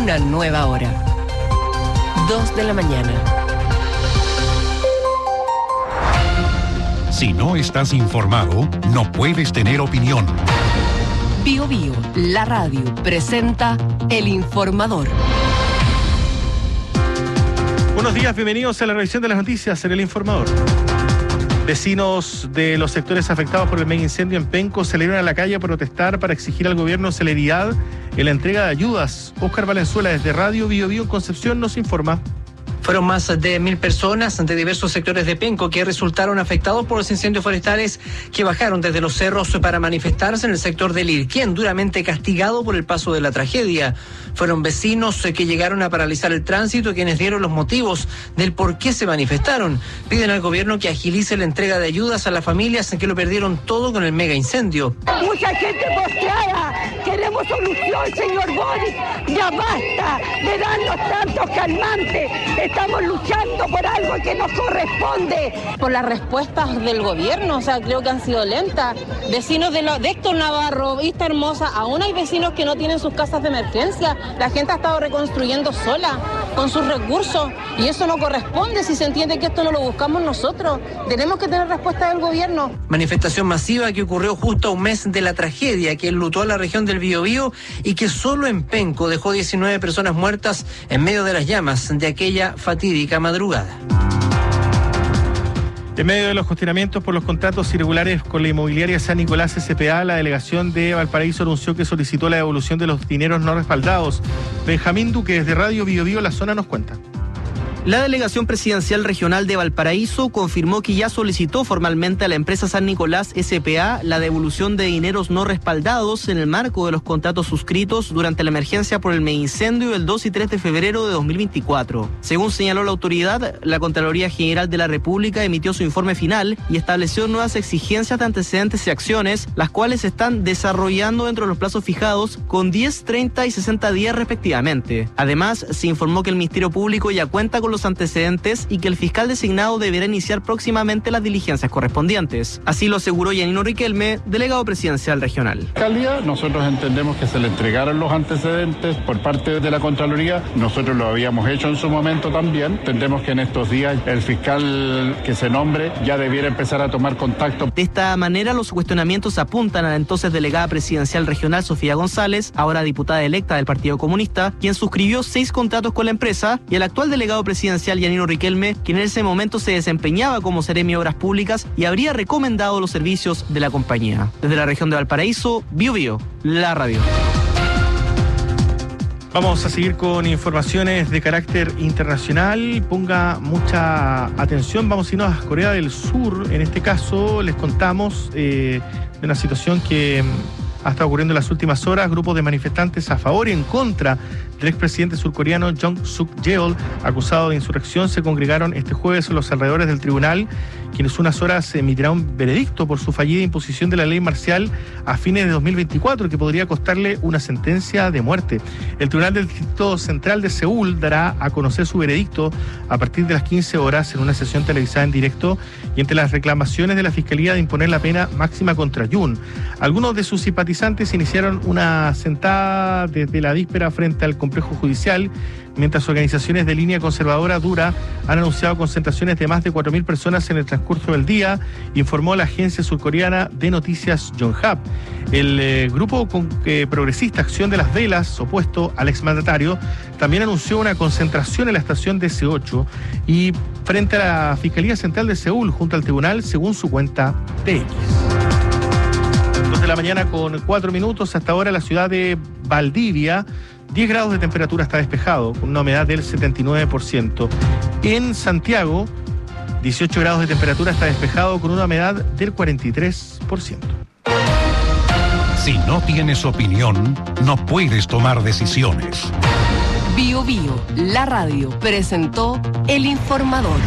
Una nueva hora. 2 de la mañana. Si no estás informado, no puedes tener opinión. Bío Bío, la radio, presenta El Informador. Buenos días, bienvenidos a la revisión de las noticias en El Informador. Vecinos de los sectores afectados por el mega incendio en Penco salieron a la calle a protestar para exigir al gobierno celeridad en la entrega de ayudas. Óscar Valenzuela, desde Radio Bío Bío en Concepción, nos informa. Fueron más de 1.000 personas de diversos sectores de Penco que resultaron afectados por los incendios forestales que bajaron desde los cerros para manifestarse en el sector del Irquén, duramente castigado por el paso de la tragedia. Fueron vecinos que llegaron a paralizar el tránsito quienes dieron los motivos del por qué se manifestaron. Piden al gobierno que agilice la entrega de ayudas a las familias que lo perdieron todo con el mega incendio. Mucha gente postrada, queremos solución, señor Boric, ya basta de darnos tantos calmantes. Estamos luchando por algo que nos corresponde. Por las respuestas del gobierno, creo que han sido lentas. Vecinos de Héctor Navarro, Vista Hermosa, aún hay vecinos que no tienen sus casas de emergencia. La gente ha estado reconstruyendo sola, con sus recursos, y eso no corresponde si se entiende que esto no lo buscamos nosotros. Tenemos que tener respuesta del gobierno. Manifestación masiva que ocurrió justo a un mes de la tragedia que enlutó a la región del Biobío y que solo en Penco dejó 19 personas muertas en medio de las llamas de aquella fatídica madrugada. En medio de los cuestionamientos por los contratos irregulares con la inmobiliaria San Nicolás S.p.A., la delegación de Valparaíso anunció que solicitó la devolución de los dineros no respaldados. Benjamín Duque, desde Radio Bío Bío, La Zona, nos cuenta. La Delegación Presidencial Regional de Valparaíso confirmó que ya solicitó formalmente a la empresa San Nicolás S.p.A. la devolución de dineros no respaldados en el marco de los contratos suscritos durante la emergencia por el mega incendio del 2 y 3 de febrero de 2024. Según señaló la autoridad, la Contraloría General de la República emitió su informe final y estableció nuevas exigencias de antecedentes y acciones, las cuales se están desarrollando dentro de los plazos fijados con 10, 30 y 60 días respectivamente. Además, se informó que el Ministerio Público ya cuenta con los antecedentes y que el fiscal designado deberá iniciar próximamente las diligencias correspondientes. Así lo aseguró Yanino Riquelme, delegado presidencial regional. Fiscalía, nosotros entendemos que se le entregaron los antecedentes por parte de la Contraloría. Nosotros lo habíamos hecho en su momento también. Entendemos que en estos días el fiscal que se nombre ya debiera empezar a tomar contacto. De esta manera, los cuestionamientos apuntan a la entonces delegada presidencial regional Sofía González, ahora diputada electa del Partido Comunista, quien suscribió 6 contratos con la empresa, y al actual delegado presidencial Yanino Riquelme, quien en ese momento se desempeñaba como seremi de Obras Públicas y habría recomendado los servicios de la compañía. Desde la región de Valparaíso, Bío Bío, la radio. Vamos a seguir con informaciones de carácter internacional. Ponga mucha atención. Vamos a irnos a Corea del Sur. En este caso, les contamos de una situación que ha estado ocurriendo en las últimas horas. Grupos de manifestantes a favor y en contra del expresidente surcoreano Jong Suk-yeol, acusado de insurrección, se congregaron este jueves en los alrededores del tribunal, quienes unas horas emitirá un veredicto por su fallida imposición de la ley marcial a fines de 2024, que podría costarle una sentencia de muerte. El Tribunal del Distrito Central de Seúl dará a conocer su veredicto a partir de las 15 horas en una sesión televisada en directo, y entre las reclamaciones de la Fiscalía de imponer la pena máxima contra Yoon, algunos de sus simpatizantes iniciaron una sentada desde la víspera frente al complejo judicial, mientras organizaciones de línea conservadora dura han anunciado concentraciones de más de 4.000 personas en el transcurso del día, informó la agencia surcoreana de noticias Yonhap. El grupo progresista Acción de las Velas, opuesto al exmandatario, también anunció una concentración en la estación de C8 y frente a la Fiscalía Central de Seúl junto al tribunal, según su cuenta de X. 2 de la mañana con 4 minutos. Hasta ahora la ciudad de Valdivia, 10 grados de temperatura, está despejado, con una humedad del 79%. En Santiago, 18 grados de temperatura, está despejado, con una humedad del 43%. Si no tienes opinión, no puedes tomar decisiones. Bío Bío, la radio, presentó El Informador.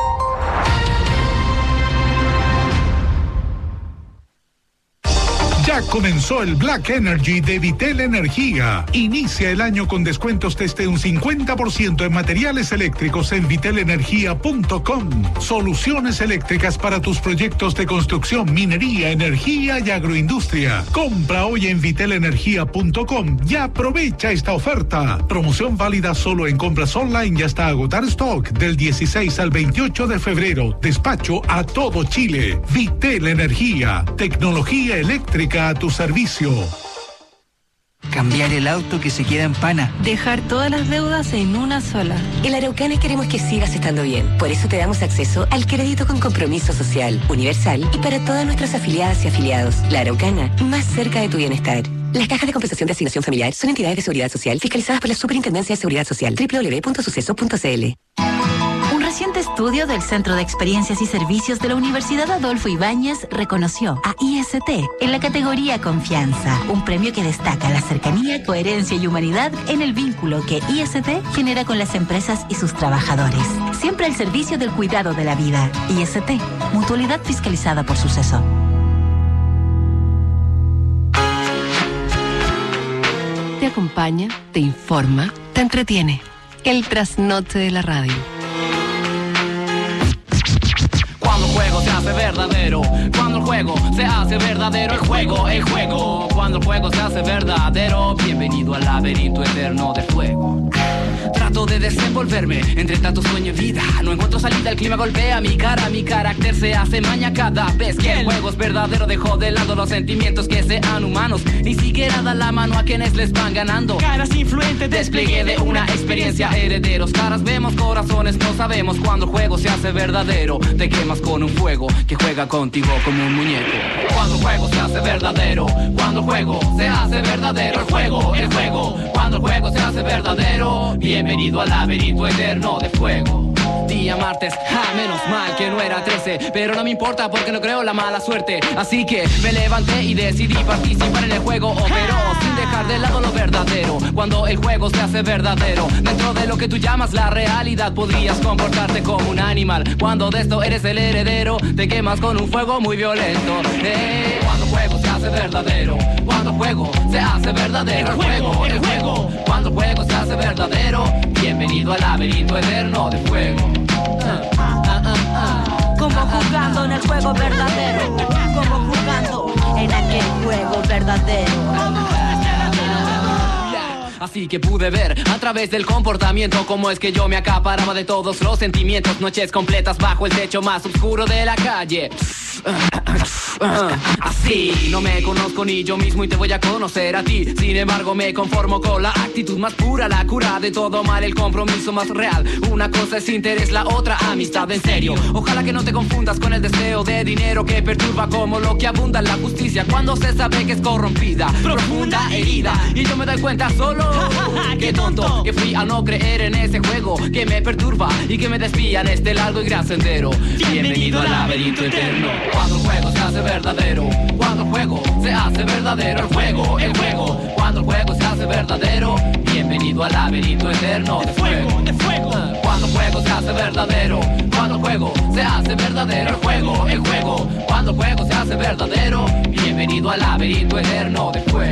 Ya Ya comenzó el Black Energy de Vitel Energía. Inicia el año con descuentos desde un 50% en materiales eléctricos en vitelenergia.com. Soluciones eléctricas para tus proyectos de construcción, minería, energía y agroindustria. Compra hoy en vitelenergia.com y aprovecha esta oferta. Promoción válida solo en compras online y hasta agotar stock del 16 al 28 de febrero. Despacho a todo Chile. Vitel Energía. Tecnología eléctrica a tu servicio. Cambiar el auto que se queda en pana. Dejar todas las deudas en una sola. En la Araucana queremos que sigas estando bien. Por eso te damos acceso al crédito con compromiso social, universal y para todas nuestras afiliadas y afiliados. La Araucana, más cerca de tu bienestar. Las cajas de compensación de asignación familiar son entidades de seguridad social fiscalizadas por la Superintendencia de Seguridad Social. www.suceso.cl. Un reciente estudio del Centro de Experiencias y Servicios de la Universidad Adolfo Ibáñez reconoció a IST en la categoría Confianza, un premio que destaca la cercanía, coherencia y humanidad en el vínculo que IST genera con las empresas y sus trabajadores. Siempre al servicio del cuidado de la vida. IST, mutualidad fiscalizada por Suceso. Te acompaña, te informa, te entretiene. El trasnoche de la radio. Cuando el juego se hace verdadero, cuando el juego se hace verdadero, el juego, cuando el juego se hace verdadero, bienvenido al laberinto eterno de fuego. Trato de desenvolverme entre tanto sueño y vida. No encuentro salida, el clima golpea mi cara. Mi carácter se hace maña cada vez que el juego es verdadero. Dejo de lado los sentimientos que sean humanos. Ni siquiera da la mano a quienes les van ganando. Caras influentes, despliegue de una experiencia. Herederos, caras vemos, corazones no sabemos. Cuando el juego se hace verdadero, te quemas con un fuego que juega contigo como un muñeco. Cuando el juego se hace verdadero, cuando el juego se hace verdadero, el juego, cuando el juego se hace verdadero, bienvenido al laberinto eterno de fuego. Día martes, menos mal que no era 13, pero no me importa porque no creo la mala suerte. Así que me levanté y decidí participar en el juego, pero sin dejar de lado lo verdadero. Cuando el juego se hace verdadero, dentro de lo que tú llamas la realidad, podrías comportarte como un animal. Cuando de esto eres el heredero, te quemas con un fuego muy violento. Cuando el juego se hace verdadero, cuando el juego se hace verdadero, el juego, cuando el juego se hace verdadero, bienvenido al laberinto eterno de fuego. Como jugando en el juego verdadero, como jugando en aquel juego verdadero. Así que pude ver a través del comportamiento cómo es que yo me acaparaba de todos los sentimientos. Noches completas bajo el techo más oscuro de la calle. Así, no me conozco ni yo mismo y te voy a conocer a ti. Sin embargo me conformo con la actitud más pura, la cura de todo mal, el compromiso más real. Una cosa es interés, la otra amistad en serio. Ojalá que no te confundas con el deseo de dinero que perturba como lo que abunda en la justicia cuando se sabe que es corrompida, profunda herida. Y yo me doy cuenta solo, qué tonto que fui al no creer en ese juego que me perturba y que me desvía en este largo y gran sendero. Bienvenido al laberinto eterno. Cuando el juego se hace verdadero, cuando el juego se hace verdadero, el juego, cuando el juego se hace verdadero, bienvenido al laberinto eterno de fuego. Cuando el juego se hace verdadero, cuando el juego se hace verdadero, el juego, cuando el juego se hace verdadero, bienvenido al laberinto eterno de fuego.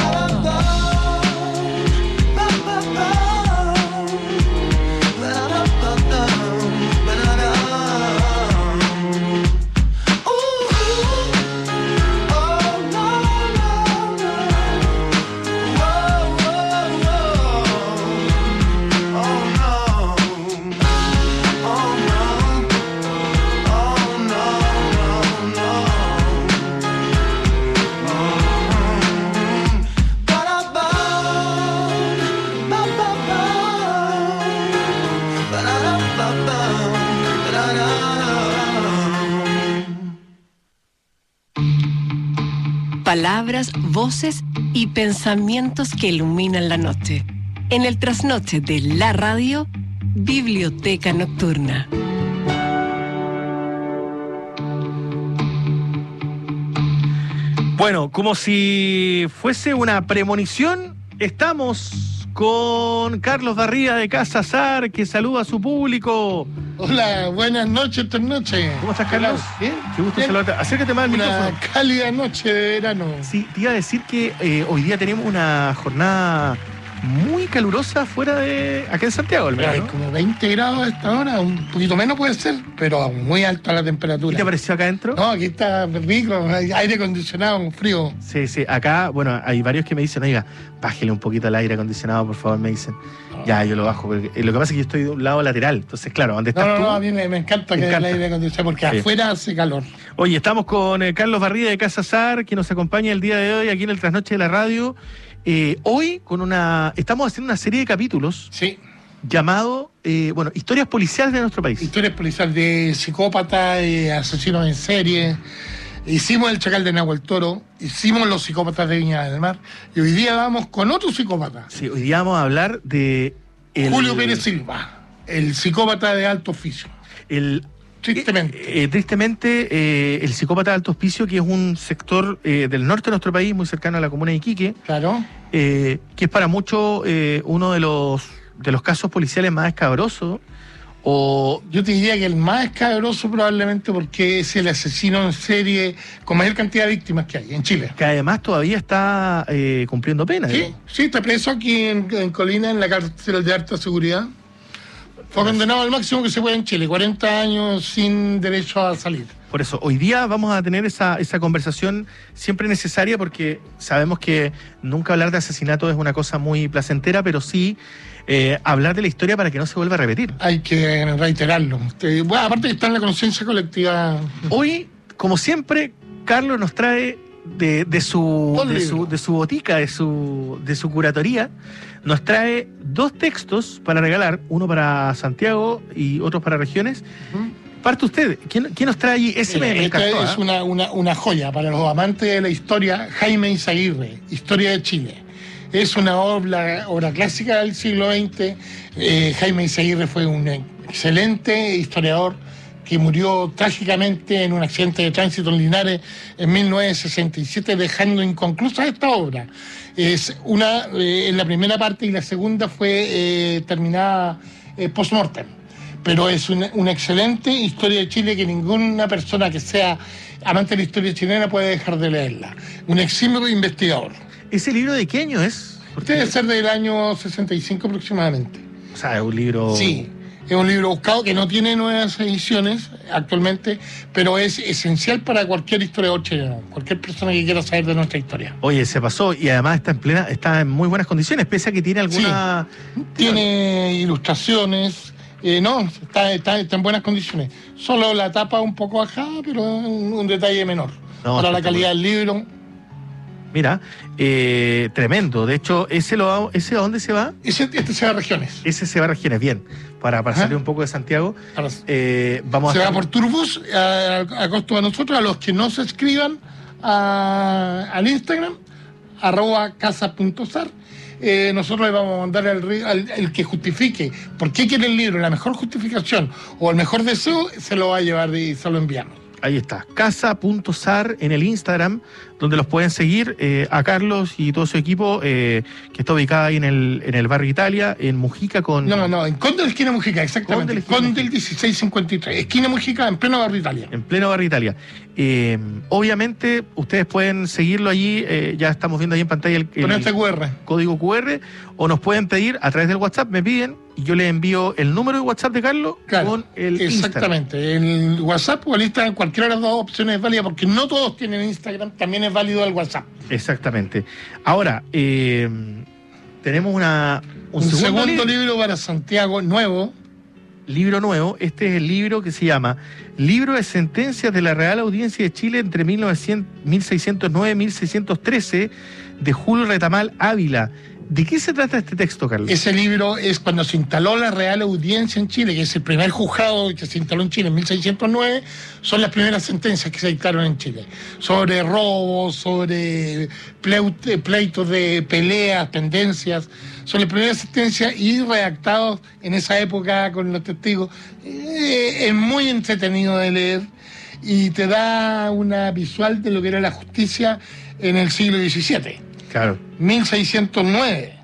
Palabras, voces y pensamientos que iluminan la noche. En el trasnoche de la radio, Biblioteca Nocturna. Bueno, como si fuese una premonición, estamos con Carlos Barría de Casa Sar, que saluda a su público. Hola, buenas noches, esta noche. ¿Cómo estás, Carlos? Bien. Qué gusto saludarte. Acércate más al micrófono. Una cálida noche de verano. Sí, te iba a decir que hoy día tenemos una jornada muy calurosa fuera de... acá en Santiago, al menos, Hay ¿no? como 20 grados a esta hora, un poquito menos puede ser, pero muy alta la temperatura. ¿Qué te pareció acá adentro? No, aquí está rico, hay aire acondicionado, frío. Sí, sí. Acá, bueno, hay varios que me dicen, oiga, bájele un poquito el aire acondicionado, por favor, me dicen. Ya, yo lo bajo, porque lo que pasa es que yo estoy de un lado lateral, entonces, claro, donde estás tú... No, a mí me encanta que el aire acondicionado, porque sí. Afuera hace calor. Oye, estamos con Carlos Barría de Casa Sar, que nos acompaña el día de hoy aquí en el Trasnoche de la Radio. Hoy estamos haciendo una serie de capítulos llamado, historias policiales de nuestro país. Historias policiales de psicópatas, asesinos en serie. Hicimos el Chacal de Nahuel Toro, hicimos los psicópatas de Viña del Mar, y hoy día vamos con otro psicópata. Sí, hoy día vamos a hablar de... Julio Pérez Silva, el psicópata de alto oficio. Tristemente, el psicópata de alto hospicio, que es un sector del norte de nuestro país, muy cercano a la comuna de Iquique, claro, que es para muchos uno de los casos policiales más escabrosos. Yo te diría que el más escabroso probablemente porque es el asesino en serie con mayor cantidad de víctimas que hay en Chile. Que además todavía está cumpliendo pena. Sí, está preso aquí en Colina, en la cárcel de alta seguridad. Fue condenado al máximo que se puede en Chile, 40 años sin derecho a salir. Por eso, hoy día vamos a tener esa conversación siempre necesaria, porque sabemos que nunca hablar de asesinato es una cosa muy placentera, pero sí hablar de la historia para que no se vuelva a repetir. Hay que reiterarlo. Aparte que está en la conciencia colectiva. Hoy, como siempre, Carlos nos trae de su botica, de su curatoría, nos trae 2 textos para regalar, uno para Santiago y otros para regiones. Parte usted, ¿quién nos trae allí? Ese me esta encantó, es una joya para los amantes de la historia. Jaime Izaguirre, Historia de Chile. Es una obra clásica del siglo XX. Jaime Izaguirre fue un excelente historiador que murió trágicamente en un accidente de tránsito en Linares en 1967, dejando inconclusa esta obra. Es en la primera parte, y la segunda fue terminada post-mortem. Pero es una excelente historia de Chile que ninguna persona que sea amante de la historia chilena puede dejar de leerla. Un eximio investigador. ¿Ese libro de qué año es? Debe ser del año 65 aproximadamente. O sea, es un libro... Sí. Es un libro buscado que no tiene nuevas ediciones actualmente, pero es esencial para cualquier historiador chileno, cualquier persona que quiera saber de nuestra historia. Oye, se pasó, y además está en muy buenas condiciones, pese a que tiene alguna... Sí, tiene ilustraciones, está en buenas condiciones. Solo la tapa un poco bajada, pero un detalle menor. Para la calidad del libro. Mira, tremendo. De hecho, ¿ese a dónde se va? Este se va a regiones. Ese se va a regiones, bien. Para salir un poco de Santiago. Se va por Turbus, a costo de nosotros, a los que no se escriban al Instagram, @casa.sar. Nosotros le vamos a mandar el que justifique por qué quiere el libro, la mejor justificación o el mejor deseo, se lo va a llevar y se lo enviamos. Ahí está, casa.sar en el Instagram, donde los pueden seguir a Carlos y todo su equipo, que está ubicado ahí en el barrio Italia, en Mujica con... No, en Conde de la esquina Mujica, exactamente. Conde del 1653, esquina Mujica, en pleno barrio Italia. En pleno barrio Italia. Obviamente, ustedes pueden seguirlo allí, ya estamos viendo ahí en pantalla el QR. Código QR, o nos pueden pedir a través del WhatsApp, me piden, y yo les envío el número de WhatsApp de Carlos con el exactamente, Instagram. El WhatsApp o el Instagram, cualquiera de las 2 opciones es válida, porque no todos tienen Instagram, también es válido el WhatsApp. Exactamente. Ahora, tenemos un segundo libro para Santiago, nuevo. Libro nuevo. Este es el libro que se llama Libro de Sentencias de la Real Audiencia de Chile entre 1609 y 1613, de Julio Retamal Ávila. ¿De qué se trata este texto, Carlos? Ese libro es cuando se instaló la Real Audiencia en Chile, que es el primer juzgado que se instaló en Chile en 1609, son las primeras sentencias que se dictaron en Chile, sobre robos, sobre pleitos de peleas, pendencias, son las primeras sentencias y redactados en esa época con los testigos. Es muy entretenido de leer y te da una visual de lo que era la justicia en el siglo XVII. Claro. 1609.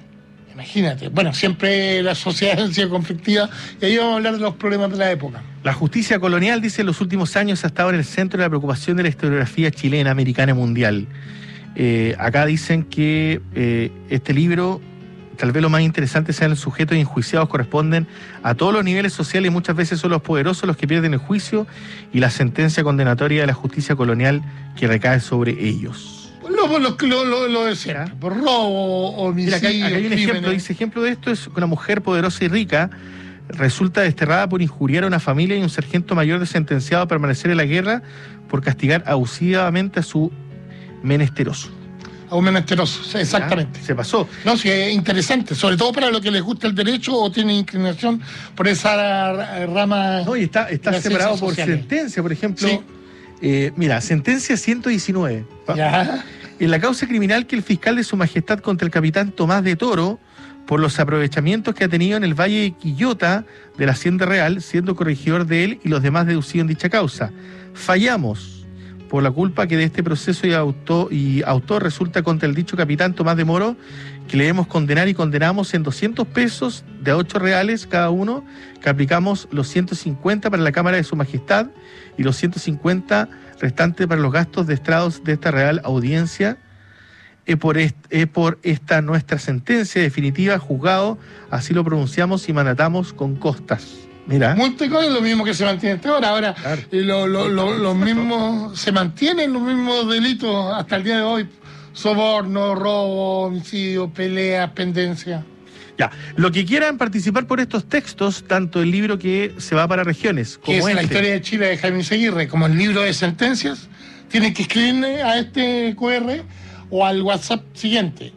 Imagínate. Bueno, siempre las sociedades han sido conflictivas y ahí vamos a hablar de los problemas de la época. La justicia colonial, dice, en los últimos años ha estado en el centro de la preocupación de la historiografía chilena, americana y mundial. Acá dicen que este libro, tal vez lo más interesante sean los sujetos enjuiciados, corresponden a todos los niveles sociales y muchas veces son los poderosos los que pierden el juicio y la sentencia condenatoria de la justicia colonial que recae sobre ellos. Lo decía, por robo, homicidio. Mira, acá hay un ejemplo, dice, ejemplo de esto es una mujer poderosa y rica resulta desterrada por injuriar a una familia y un sargento mayor sentenciado a permanecer en la guerra por castigar abusivamente a su menesteroso. A un menesteroso, exactamente. Se pasó. No, sí, es interesante, sobre todo para los que les gusta el derecho o tienen inclinación por esa rama. No, y está separado por sentencia, por ejemplo. Sí. Mira, sentencia 119. Ya. En la causa criminal que el fiscal de Su Majestad contra el capitán Tomás de Toro, por los aprovechamientos que ha tenido en el Valle de Quillota de la Hacienda Real, siendo corregidor de él y los demás deducidos en dicha causa. Fallamos por la culpa que de este proceso y autor resulta contra el dicho capitán Tomás de Moro, que le debemos condenar y condenamos en 200 pesos de a 8 reales cada uno, que aplicamos los 150 para la Cámara de Su Majestad y los 150 restantes para los gastos de estrados de esta Real Audiencia. Por esta nuestra sentencia definitiva, juzgado, así lo pronunciamos y mandatamos con costas. Mira. Multico es lo mismo que se mantiene hasta ahora. Ahora, claro. Los mismos, se mantienen los mismos delitos hasta el día de hoy. Soborno, robo, homicidio, peleas, pendencia. Ya, lo que quieran participar por estos textos, tanto el libro que se va para regiones, como es la historia de Chile de Jaime Izaguirre, como el libro de sentencias, tienen que escribirle a este QR o al WhatsApp siguiente,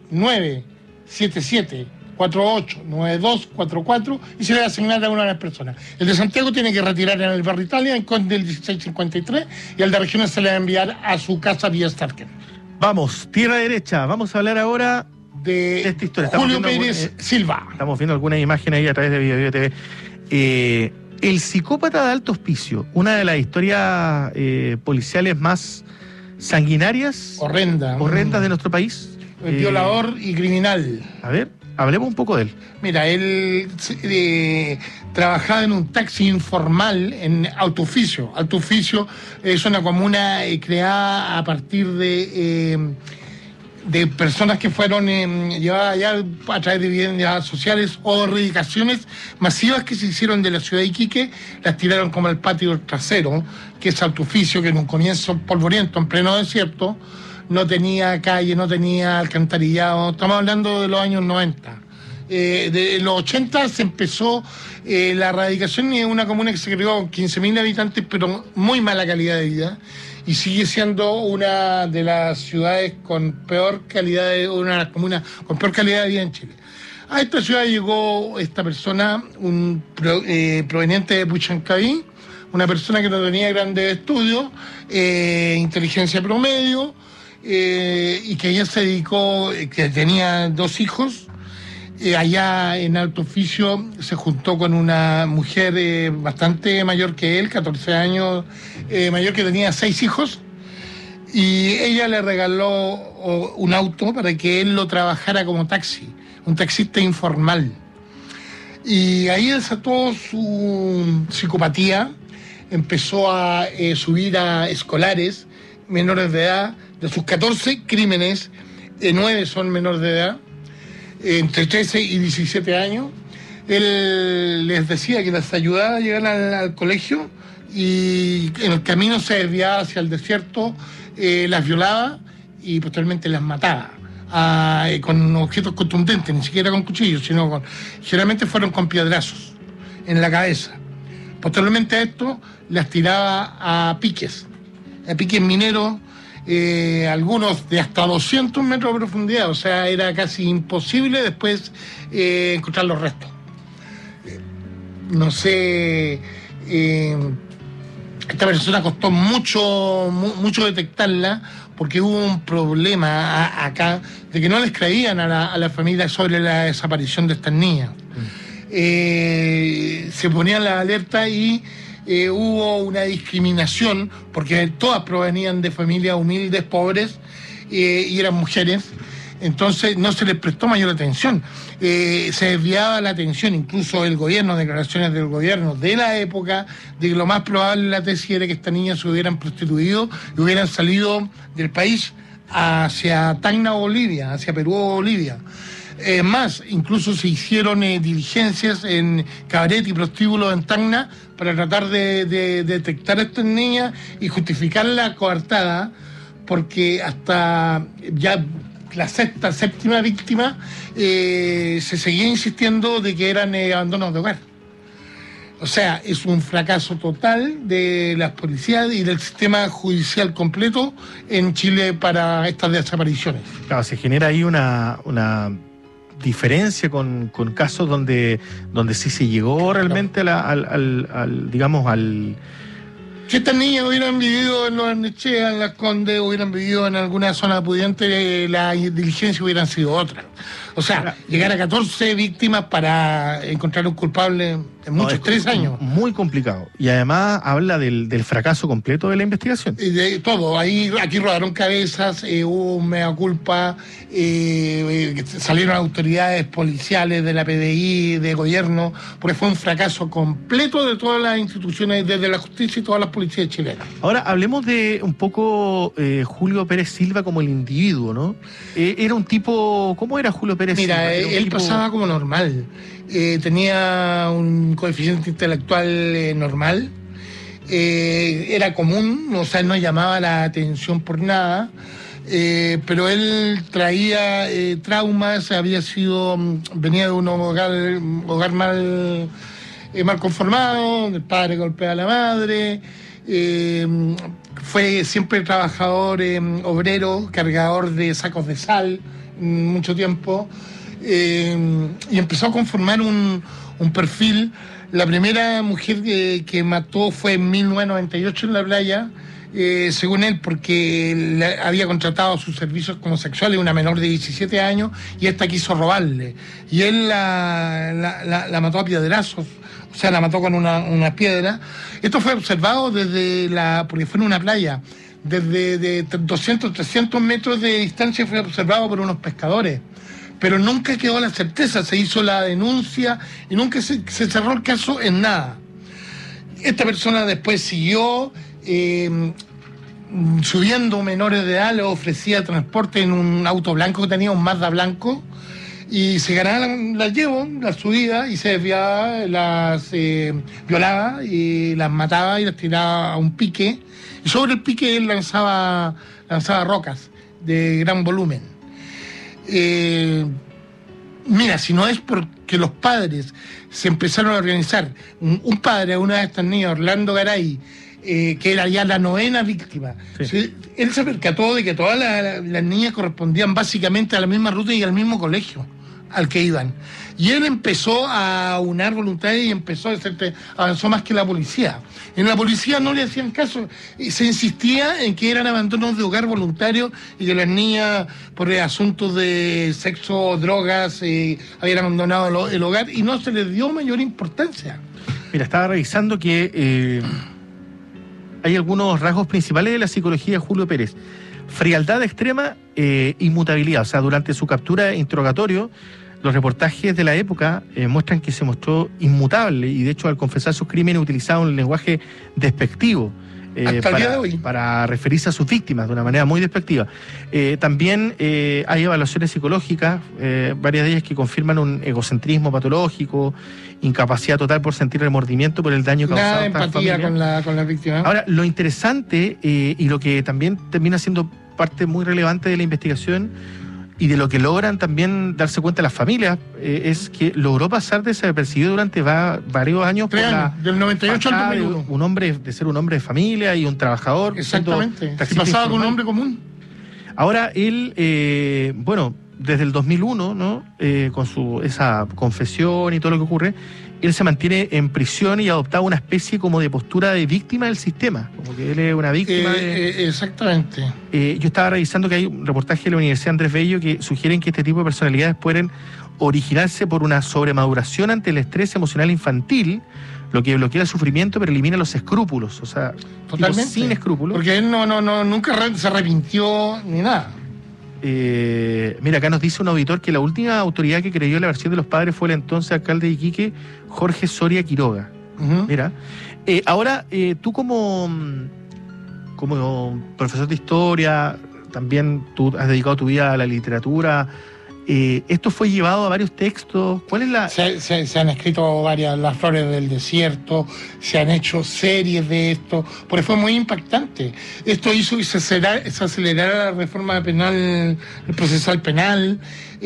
977-489244, y se le va a asignar a una de las personas. El de Santiago tiene que retirar en el barrio Italia, en Conde del 1653, y el de regiones se le va a enviar a su casa vía Starken. Vamos, tierra derecha, vamos a hablar ahora de esta historia. Julio Pérez Silva. Estamos viendo algunas imágenes ahí a través de Video TV. El psicópata de alto hospicio, una de las historias policiales más sanguinarias, horrendas de nuestro país. Violador y criminal. A ver, hablemos un poco de él. Mira, él trabajaba en un taxi informal en Autooficio. Autooficio es una comuna creada a partir de personas que fueron llevadas allá a través de viviendas sociales o reivindicaciones masivas que se hicieron de la ciudad de Iquique, las tiraron como al patio trasero, que es Autooficio, que en un comienzo polvoriento, en pleno desierto, no tenía calle, no tenía alcantarillado. Estamos hablando de los años 90. De los 80 se empezó la erradicación de una comuna que se creó con 15.000 habitantes, pero muy mala calidad de vida, y sigue siendo una de las ciudades con peor calidad de, una de las comunas con peor calidad de vida en Chile. A esta ciudad llegó esta persona, proveniente de Puchancaví, una persona que no tenía grandes estudios, inteligencia promedio, y que ella se dedicó, que tenía 2 hijos. Allá en Autooficio se juntó con una mujer bastante mayor que él, 14 años mayor, que tenía 6 hijos, y ella le regaló un auto para que él lo trabajara como taxi, un taxista informal. Y ahí desató su psicopatía, empezó a subir a escolares menores de edad. De sus 14 crímenes, 9 son menores de edad, entre 13 y 17 años. Él les decía que las ayudaba a llegar al colegio, y en el camino se desviaba hacia el desierto, las violaba y posteriormente las mataba con objetos contundentes, ni siquiera con cuchillos, sino generalmente fueron con piedrazos en la cabeza. Posteriormente a esto las tiraba a piques mineros, algunos de hasta 200 metros de profundidad, o sea, era casi imposible después encontrar los restos. No sé, esta persona costó mucho detectarla, porque hubo un problema acá de que no les creían a la familia sobre la desaparición de estas niñas. Se ponían la alerta y hubo una discriminación, porque todas provenían de familias humildes, pobres, y eran mujeres. Entonces no se les prestó mayor atención. Se desviaba la atención, incluso el gobierno, declaraciones del gobierno de la época, de que lo más probable en la tesis era que estas niñas se hubieran prostituido y hubieran salido del país hacia Tacna o Bolivia, hacia Perú o Bolivia. Más, incluso se hicieron diligencias en cabaret y prostíbulos en Tacna para tratar de detectar a estas niñas y justificar la coartada, porque hasta ya la sexta, séptima víctima se seguía insistiendo de que eran abandonos de hogar. O sea, es un fracaso total de las policías y del sistema judicial completo en Chile para estas desapariciones. Claro, se genera ahí una diferencia con casos donde sí se llegó realmente al si estas niñas hubieran vivido en Los Arnechea, en Las Condes, hubieran vivido en alguna zona pudiente, la diligencia hubieran sido otra. O sea, llegar a 14 víctimas para encontrar un culpable en muchos, 3 años. Muy complicado. Y además habla del fracaso completo de la investigación. Y de todo. Aquí rodaron cabezas, hubo un mea culpa, salieron autoridades policiales de la PDI, de gobierno, porque fue un fracaso completo de todas las instituciones, desde la justicia y todas las policías chilenas. Ahora, hablemos de un poco Julio Pérez Silva como el individuo, ¿no? Era un tipo... ¿Cómo era Julio Pérez Silva? Mira, él pasaba como normal. Tenía un coeficiente intelectual normal. Era común, o sea, no llamaba la atención por nada. Pero él traía traumas, venía de un hogar mal conformado, el padre golpea a la madre, fue siempre trabajador obrero, cargador de sacos de sal mucho tiempo, y empezó a conformar un perfil. La primera mujer que mató fue en 1998 en la playa, según él, porque había contratado sus servicios como sexuales una menor de 17 años y esta quiso robarle. Y él la mató a piedrazos, o sea, la mató con una piedra. Esto fue observado porque fue en una playa. Desde 200, 300 metros de distancia fue observado por unos pescadores. Pero nunca quedó la certeza, se hizo la denuncia y nunca se cerró el caso en nada. Esta persona después siguió subiendo menores de edad, le ofrecía transporte en un auto blanco que tenía, un Mazda blanco, y se ganaba la subida y se desviaba, las violaba y las mataba y las tiraba a un pique. Y sobre el pique él lanzaba rocas de gran volumen. Mira, si no es porque los padres se empezaron a organizar, un padre a una de estas niñas, Orlando Garay, que era ya la 9ª víctima, sí. Él se percató de que todas las niñas correspondían básicamente a la misma ruta y al mismo colegio al que iban. Y él empezó a unar voluntades y avanzó más que la policía. En la policía no le hacían caso, y se insistía en que eran abandonos de hogar voluntarios y que las niñas, por asuntos de sexo, drogas, habían abandonado el hogar y no se les dio mayor importancia. Mira, estaba revisando que hay algunos rasgos principales de la psicología de Julio Pérez. Frialdad extrema, inmutabilidad. O sea, durante su captura e interrogatorio, los reportajes de la época muestran que se mostró inmutable y, de hecho, al confesar sus crímenes utilizaba un lenguaje despectivo para referirse a sus víctimas de una manera muy despectiva. También hay evaluaciones psicológicas, varias de ellas que confirman un egocentrismo patológico, incapacidad total por sentir remordimiento por el daño causado a esta familia. Nada de empatía con la víctima. Ahora, lo interesante y lo que también termina siendo parte muy relevante de la investigación y de lo que logran también darse cuenta las familias, es que logró pasar desapercibido durante varios años del 98 al 2001. De ser un hombre de familia y un trabajador. Exactamente, se pasaba con un hombre común. Ahora él, desde el 2001, ¿no? Con esa confesión y todo lo que ocurre, él se mantiene en prisión y ha adoptado una especie como de postura de víctima del sistema, como que él es una víctima exactamente. Yo estaba revisando que hay un reportaje de la Universidad Andrés Bello que sugieren que este tipo de personalidades pueden originarse por una sobremaduración ante el estrés emocional infantil, lo que bloquea el sufrimiento pero elimina los escrúpulos, o sea, totalmente, sin escrúpulos. Porque él nunca se arrepintió ni nada. Mira, acá nos dice un auditor que la última autoridad que creyó la versión de los padres fue el entonces alcalde de Iquique, Jorge Soria Quiroga. Mira, ahora tú como profesor de historia, también tú has dedicado tu vida a la literatura. Esto fue llevado a varios textos. ¿Cuál es la...? Se han escrito varias, Las Flores del Desierto, se han hecho series de esto, porque fue muy impactante. Esto hizo que se acelerara la reforma penal, el procesal penal.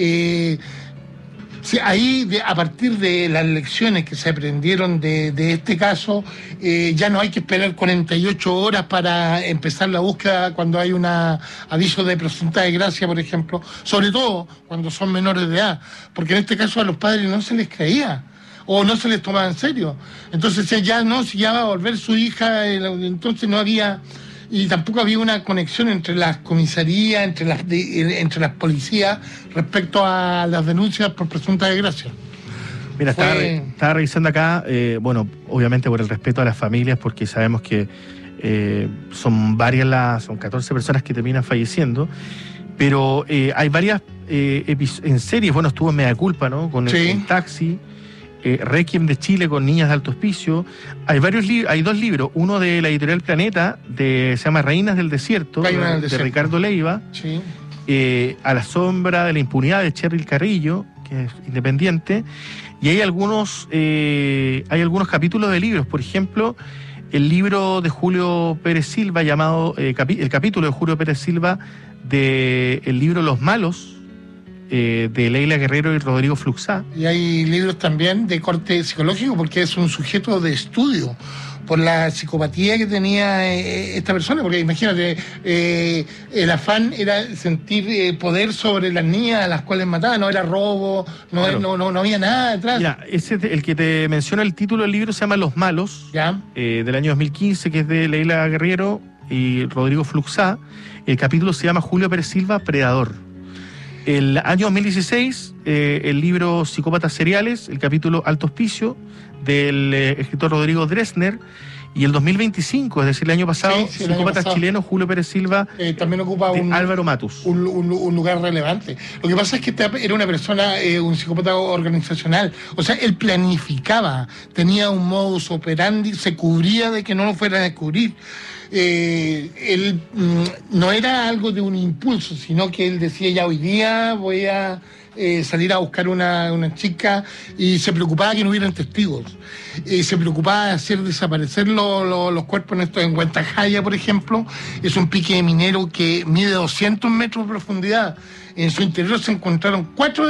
Ahí, a partir de las lecciones que se aprendieron de este caso, ya no hay que esperar 48 horas para empezar la búsqueda cuando hay un aviso de presunta desgracia, por ejemplo, sobre todo cuando son menores de edad, porque en este caso a los padres no se les creía o no se les tomaba en serio. Entonces si ya va a volver su hija, entonces no había... Y tampoco había una conexión entre las comisarías, entre las policías respecto a las denuncias por presunta desgracia. Mira, estaba revisando acá, obviamente por el respeto a las familias, porque sabemos que son 14 personas que terminan falleciendo, pero hay varias en series. Bueno, estuvo en Mea Culpa, ¿no? Con el Taxi. Requiem de Chile con Niñas de Alto Hospicio. Hay hay 2 libros, uno de la editorial Planeta, se llama Reinas del Desierto, de Ricardo Leiva, A la sombra de la impunidad de Cheryl Carrillo, que es independiente, y hay algunos capítulos de libros. Por ejemplo, el libro de Julio Pérez Silva llamado el capítulo de Julio Pérez Silva de el libro Los Malos, de Leila Guerrero y Rodrigo Fluxá. Y hay libros también de corte psicológico, porque es un sujeto de estudio por la psicopatía que tenía esta persona, porque imagínate, el afán era sentir poder sobre las niñas a las cuales mataba, no era robo, no había nada detrás. Mira, el que te menciona, el título del libro se llama Los Malos, del año 2015, que es de Leila Guerrero y Rodrigo Fluxá. El capítulo se llama Julio Pérez Silva, Predador. El año 2016, el libro Psicópatas Seriales, el capítulo Alto Hospicio, del escritor Rodrigo Dresner. Y el 2025, es decir, el año pasado, Psicópatas Chilenos, Julio Pérez Silva, también ocupa Álvaro Matus. Un lugar relevante. Lo que pasa es que era una persona, un psicópata organizacional. O sea, él planificaba, tenía un modus operandi, se cubría de que no lo fueran a descubrir. Él no era algo de un impulso, sino que él decía, ya hoy día voy a salir a buscar una chica, y se preocupaba que no hubieran testigos, se preocupaba de hacer desaparecer los cuerpos. En Huentajaya, por ejemplo, es un pique de minero que mide 200 metros de profundidad. En su interior se encontraron 4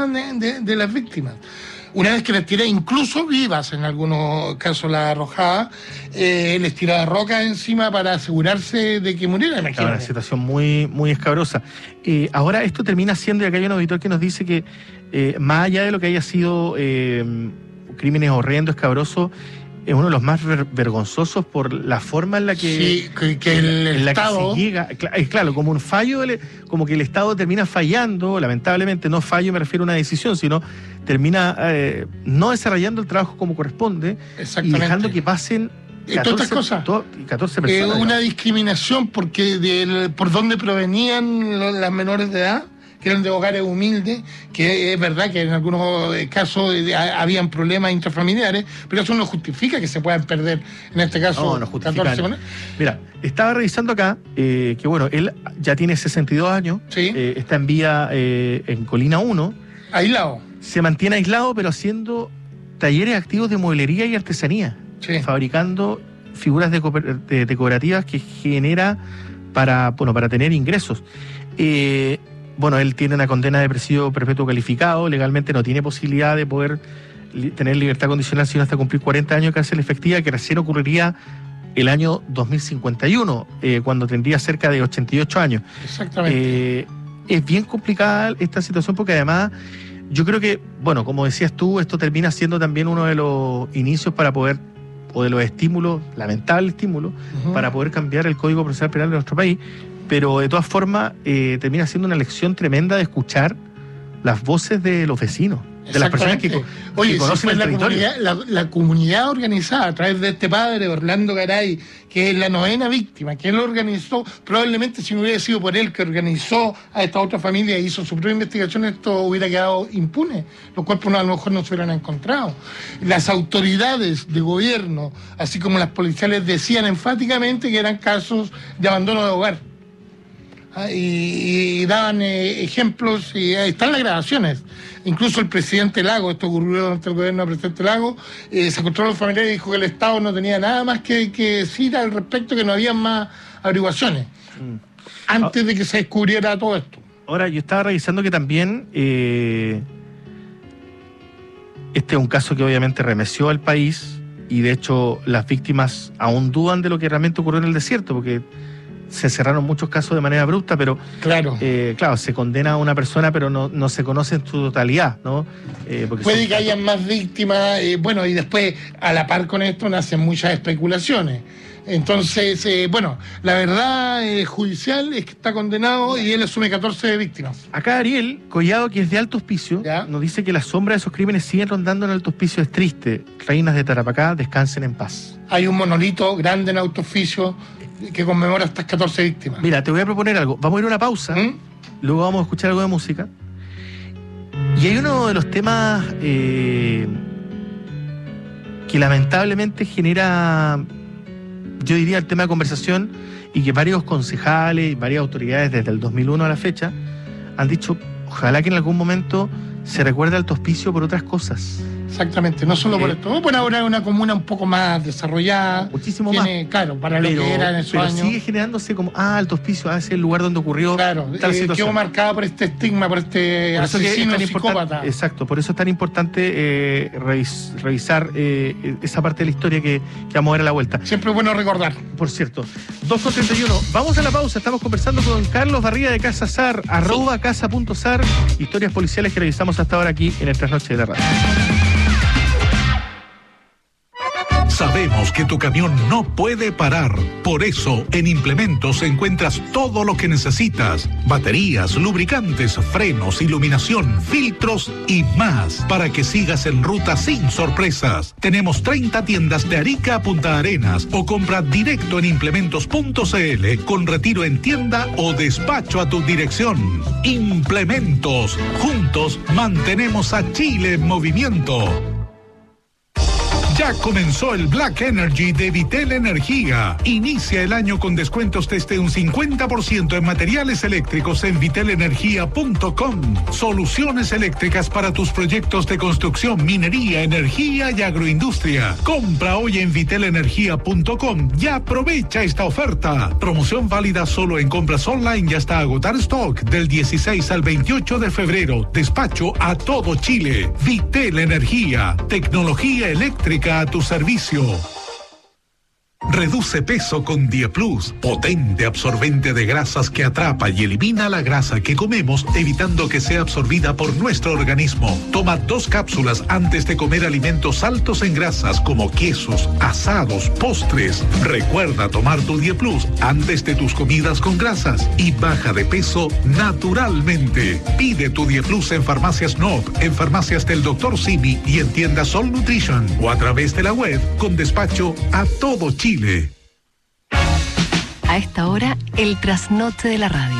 de las víctimas. Una vez que las tiraba, incluso vivas, en algunos casos las arrojaba, les tiraba rocas encima para asegurarse de que murieran. Imagínate. Una situación muy, muy escabrosa. Ahora esto termina siendo, y acá hay un auditor que nos dice que más allá de lo que haya sido crímenes horrendos, escabrosos, es uno de los más vergonzosos por la forma en la que, el Estado... que se llega. Es claro, como un fallo, como que el Estado termina fallando, lamentablemente. No fallo, me refiero a una decisión, sino termina no desarrollando el trabajo como corresponde, y dejando que pasen 14 personas. Una discriminación porque por dónde provenían las menores de edad, que eran de hogares humildes, que es verdad que en algunos casos habían problemas intrafamiliares, pero eso no justifica que se puedan perder, en este caso, no 14 semanas. Mira, estaba revisando acá, que bueno, él ya tiene 62 años, está en vía en Colina 1. Aislado. Se mantiene aislado, pero haciendo talleres activos de mueblería y artesanía, fabricando figuras decorativas que genera para tener ingresos. Bueno, él tiene una condena de presidio perpetuo calificado, legalmente no tiene posibilidad de poder tener libertad condicional sino hasta cumplir 40 años de cárcel efectiva, que recién ocurriría el año 2051, cuando tendría cerca de 88 años. Exactamente. Es bien complicada esta situación, porque además yo creo que, bueno, como decías tú, esto termina siendo también uno de los inicios para poder, o de los estímulos, lamentables estímulos, para poder cambiar el Código Procesal Penal de nuestro país. Pero de todas formas termina siendo una lección tremenda de escuchar las voces de los vecinos. de las personas que conocen el territorio. La comunidad organizada a través de este padre, Orlando Garay, que es la 9ª víctima, que él organizó, probablemente si no hubiera sido por él que organizó a esta otra familia e hizo su propia investigación, esto hubiera quedado impune. Los cuerpos a lo mejor no se hubieran encontrado. Las autoridades de gobierno, así como las policiales, decían enfáticamente que eran casos de abandono de hogar. Y daban ejemplos, y ahí están las grabaciones. Incluso el presidente Lago, esto ocurrió durante el gobierno del presidente Lago, se encontró a los familiares y dijo que el Estado no tenía nada más que decir al respecto, que no había más averiguaciones antes de que se descubriera todo esto. Ahora, yo estaba revisando que también este es un caso que obviamente remeció al país, y de hecho las víctimas aún dudan de lo que realmente ocurrió en el desierto, porque se cerraron muchos casos de manera abrupta, pero claro, se condena a una persona, pero no se conoce en su totalidad, ¿no? Puede que hayan más víctimas, y después, a la par con esto, nacen muchas especulaciones. Entonces, la verdad judicial es que está condenado y él asume 14 víctimas. Acá Ariel Collado, que es de Alto Hospicio, nos dice que la sombra de esos crímenes siguen rondando en Alto Hospicio. Es triste. Reinas de Tarapacá, descansen en paz. Hay un monolito grande en Alto Hospicio que conmemora estas 14 víctimas. Mira, te voy a proponer algo. Vamos a ir a una pausa, luego vamos a escuchar algo de música. Y hay uno de los temas que lamentablemente genera, yo diría, el tema de conversación, y que varios concejales y varias autoridades desde el 2001 a la fecha han dicho, ojalá que en algún momento se recuerde Alto Hospicio por otras cosas. Exactamente, no solo por esto. Por ahora es una comuna un poco más desarrollada. Muchísimo más. Claro, para lo que era en esos años. Pero sigue generándose como, Alto Hospicio, ese es el lugar donde ocurrió tal situación. Quedó marcada por este estigma, por este asesino psicópata. Exacto, por eso es tan importante revisar esa parte de la historia que vamos a ver a la vuelta. Siempre es bueno recordar. Por cierto, 2:31. Vamos a la pausa, estamos conversando con Carlos Barriga de Casa SAR, @casa.sar, historias policiales que revisamos hasta ahora aquí en el Trasnoche de la Radio. Sabemos que tu camión no puede parar. Por eso, en Implementos encuentras todo lo que necesitas. Baterías, lubricantes, frenos, iluminación, filtros y más. Para que sigas en ruta sin sorpresas. Tenemos 30 tiendas de Arica a Punta Arenas. O compra directo en implementos.cl con retiro en tienda o despacho a tu dirección. Implementos. Juntos mantenemos a Chile en movimiento. Ya comenzó el Black Energy de Vitel Energía. Inicia el año con descuentos desde un 50% en materiales eléctricos en vitelenergia.com. Soluciones eléctricas para tus proyectos de construcción, minería, energía y agroindustria. Compra hoy en vitelenergia.com y aprovecha esta oferta. Promoción válida solo en compras online y hasta agotar stock del 16 al 28 de febrero. Despacho a todo Chile. Vitel Energía. Tecnología eléctrica a tu servicio. Reduce peso con DiePlus, potente absorbente de grasas que atrapa y elimina la grasa que comemos, evitando que sea absorbida por nuestro organismo. Toma 2 cápsulas antes de comer alimentos altos en grasas como quesos, asados, postres. Recuerda tomar tu DiePlus antes de tus comidas con grasas y baja de peso naturalmente. Pide tu DiePlus en Farmacias Nob, en Farmacias del Dr. Simi y en tiendas Sol Nutrition o a través de la web con despacho a todo Chile. A esta hora, el trasnoche de la radio.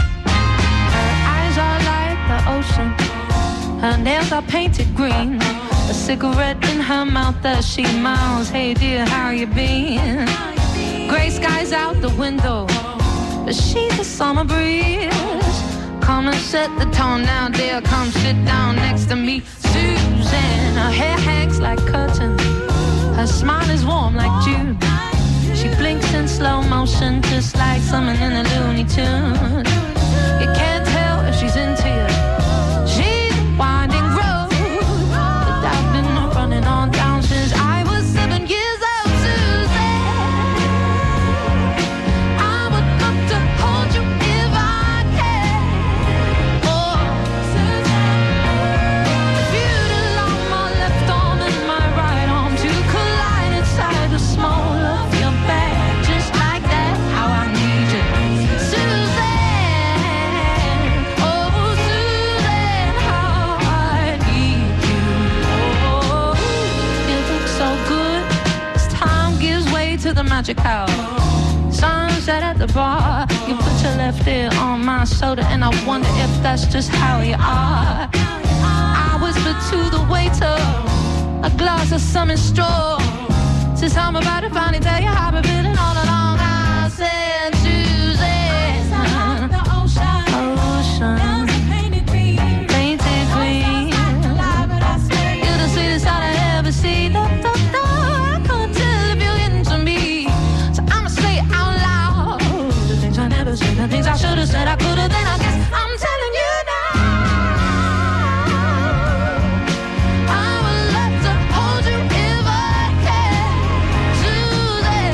Her nails are painted green. A cigarette in her mouth as she miles. Hey dear, how you been? Gray skies out the window. She's a summer breeze. Come and set the tone now, dear. Come sit down next to me, Susan. Her hair hangs like curtains. Her smile is warm like June. She blinks in slow motion, just like someone in a Looney Tunes. You can't tell if she's into you. She's a winding road, but I've been running on down since I was 7 years old, Susan. I would love to hold you if I can. Oh, Susan. If you'd allow my left arm and my right arm to collide inside the small of your back, just like that, how I need you, Susan. to the magic hour. Sunset at the bar, you put your left ear on my shoulder, and I wonder if that's just how you are. I whisper to the waiter, a glass of summer straw. Says I'm about to finally tell you how I've been feeling all along. I said, Susan, ocean, painted green. You're the sweetest sight I ever seen. I couldn't tell if you're into me, so I'ma say it out loud. The things I never said, the things I should've said, I could've. Then I guess I'm telling you now. I would love to hold you if I can, Susan.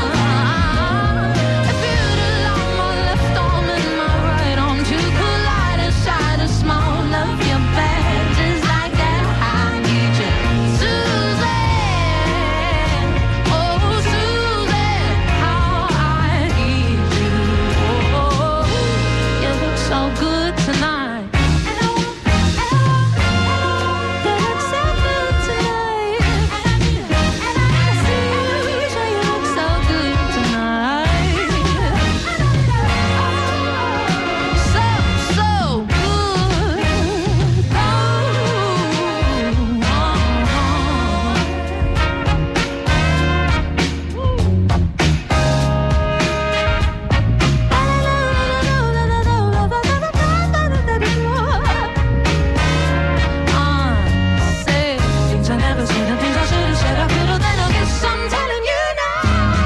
If you'd allow my left arm and my right arm to collide inside a small of your bed, just like that, I need you, Susan. Oh, Susan, how I need you. Oh, you look so good tonight. You look so good tonight. Susan, you look so good tonight. So good. Say things I never said, the things I should've said, I could've. Then I guess I'm telling you now.